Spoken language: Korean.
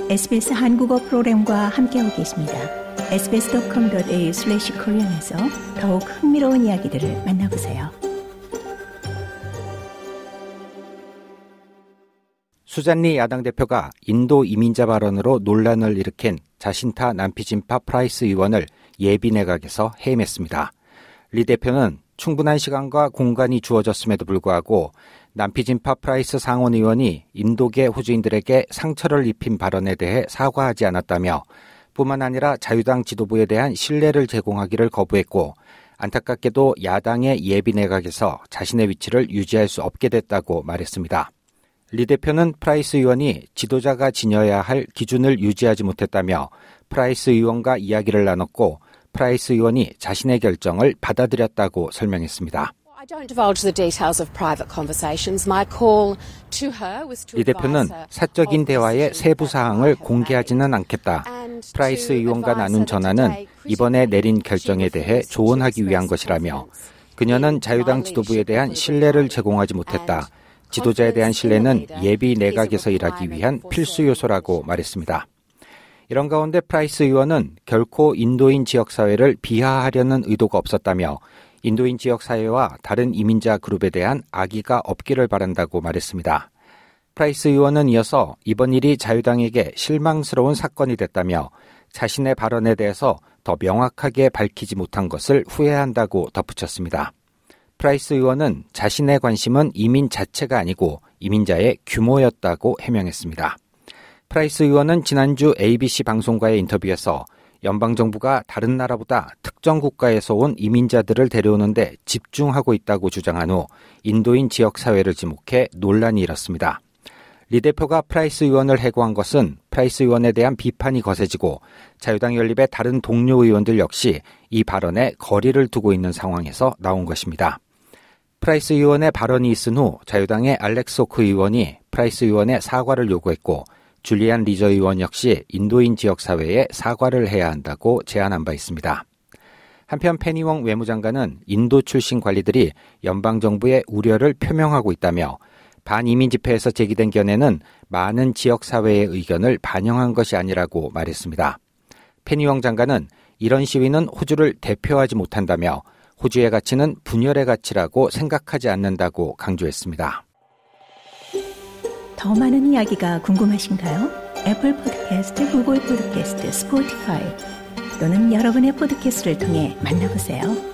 SBS 한국어 프로그램과 함께하고 계십니다. sbs.com.au/korean에서 더욱 흥미로운 이야기들을 만나보세요. 수잔리 야당 대표가 인도 이민자 발언으로 논란을 일으킨 자신타 난피진파 프라이스 의원을 예비 내각에서 해임했습니다. 리 대표는 충분한 시간과 공간이 주어졌음에도 불구하고 난피진파 프라이스 상원 의원이 인도계 호주인들에게 상처를 입힌 발언에 대해 사과하지 않았다며 뿐만 아니라 자유당 지도부에 대한 신뢰를 제공하기를 거부했고 안타깝게도 야당의 예비 내각에서 자신의 위치를 유지할 수 없게 됐다고 말했습니다. 리 대표는 프라이스 의원이 지도자가 지녀야 할 기준을 유지하지 못했다며 프라이스 의원과 이야기를 나눴고 프라이스 의원이 자신의 결정을 받아들였다고 설명했습니다. 리 대표는 사적인 대화의 세부 사항을 공개하지는 않겠다. 프라이스 의원과 나눈 전화는 이번에 내린 결정에 대해 조언하기 위한 것이라며 그녀는 자유당 지도부에 대한 신뢰를 제공하지 못했다. 지도자에 대한 신뢰는 예비 내각에서 일하기 위한 필수 요소라고 말했습니다. 이런 가운데 프라이스 의원은 결코 인도인 지역사회를 비하하려는 의도가 없었다며 인도인 지역사회와 다른 이민자 그룹에 대한 악의가 없기를 바란다고 말했습니다. 프라이스 의원은 이어서 이번 일이 자유당에게 실망스러운 사건이 됐다며 자신의 발언에 대해서 더 명확하게 밝히지 못한 것을 후회한다고 덧붙였습니다. 프라이스 의원은 자신의 관심은 이민 자체가 아니고 이민자의 규모였다고 해명했습니다. 프라이스 의원은 지난주 ABC 방송과의 인터뷰에서 연방정부가 다른 나라보다 특정 국가에서 온 이민자들을 데려오는 데 집중하고 있다고 주장한 후 인도인 지역사회를 지목해 논란이 일었습니다. 리 대표가 프라이스 의원을 해고한 것은 프라이스 의원에 대한 비판이 거세지고 자유당 연립의 다른 동료 의원들 역시 이 발언에 거리를 두고 있는 상황에서 나온 것입니다. 프라이스 의원의 발언이 있은 후 자유당의 알렉스 호크 의원이 프라이스 의원의 사과를 요구했고 줄리안 리저 의원 역시 인도인 지역사회에 사과를 해야 한다고 제안한 바 있습니다. 한편 페니웡 외무장관은 인도 출신 관리들이 연방정부의 우려를 표명하고 있다며 반이민 집회에서 제기된 견해는 많은 지역사회의 의견을 반영한 것이 아니라고 말했습니다. 페니웡 장관은 이런 시위는 호주를 대표하지 못한다며 호주의 가치는 분열의 가치라고 생각하지 않는다고 강조했습니다. 더 많은 이야기가 궁금하신가요? 애플 팟캐스트, 구글 팟캐스트, 스포티파이 또는 여러분의 팟캐스트를 통해 만나보세요.